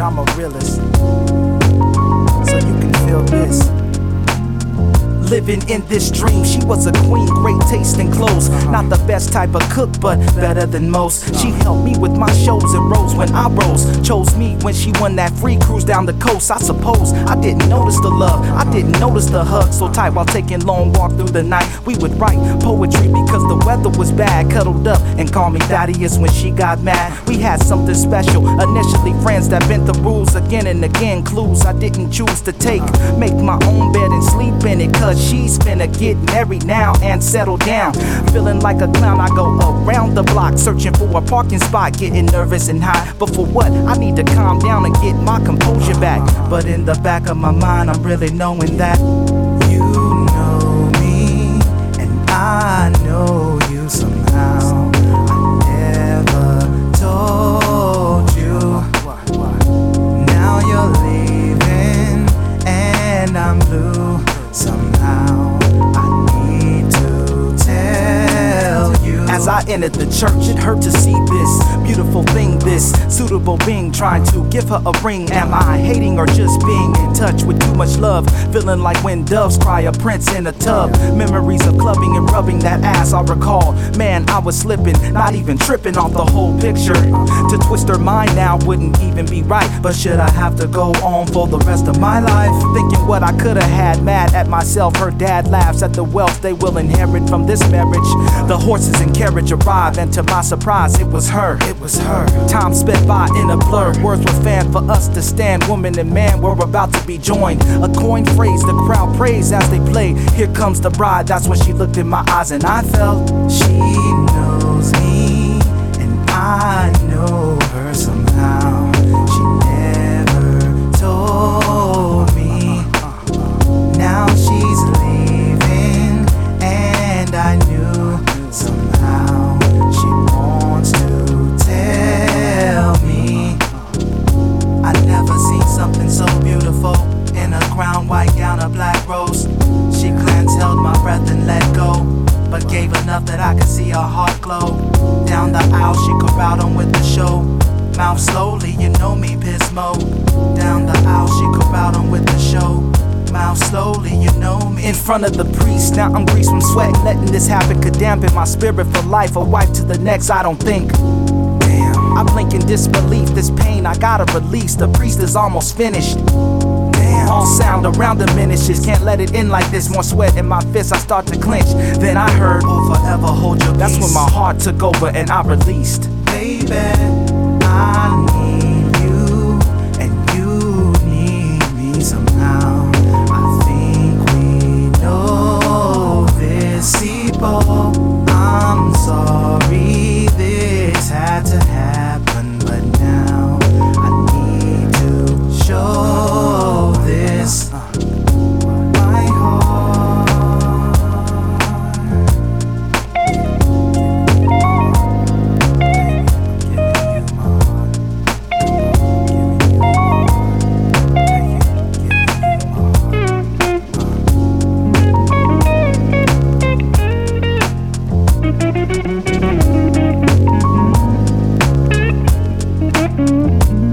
I'm a realist, so you can feel this. Living in this dream, she was a queen, great taste in clothes. Not the best type of cook, but better than most. She helped me with my shows and rose when I rose. Chose me when she won that free cruise down the coast. I suppose I didn't notice the love, I didn't notice the hug. So tight while taking long walk through the night. We would write poetry because the weather was bad. Cuddled up and called me Thaddeus when she got mad. We had something special, initially friends that bent the rules again and again. Clues I didn't choose to take. Make my own bed and sleep in it, cause she's finna get married now and settle down. Feeling like a clown, I go around the block searching for a parking spot, getting nervous and high. But for what? I need to calm down and get my composure back. But in the back of my mind, I'm really knowing that you know me and I know you somehow. I never told you. Now you're leaving and I'm blue. Somehow I need to tell you. As I entered the church, it hurt to see this beautiful thing, this suitable being trying to give her a ring. Am I hating or just being in touch with too much love? Feeling like when doves cry, a prince in a tub. Memories of clubbing and rubbing that ass I recall. Man, I was slipping, not even tripping off the whole picture. To twist her mind now wouldn't even be right. But should I have to go on for the rest of my life? Thinking what I could've had, mad at myself. Her dad laughs at the wealth they will inherit from this marriage. The horses and carriage arrive, and to my surprise, it was her. It was her. Time sped by in a blur. Words were fanned for us to stand. Woman and man were about to be joined. A coin phrase the crowd praised as they played. Here comes the bride. That's when she looked in my eyes and I felt she knows me and I know her somehow. She never told me. Now she's leaving and I knew somehow she wants to tell me. I never seen something so beautiful in a crown, white gown, a black rose. She glanced, held my breath and let go, but gave enough that I could see her heart glow. Down the aisle she corralled on with the show. Mouth slowly, you know me, Pismo. Down the aisle she corralled on with the show. Mouth slowly, you know me. In front of the priest, now I'm greased from sweat. Letting this happen could dampen my spirit for life. A wife to the next, I don't think. Damn, I blink in disbelief. This pain I gotta release. The priest is almost finished. Damn, all sound around diminishes. Can't let it in like this. More sweat in my fists, I start to clench. Then I heard, oh, forever hold your peace. That's when my heart took over and I released. Baby, I need you and you need me somehow. I think we know this, people. I'm sorry this had to happen, but now I need to show this. My heart. Mm-hmm.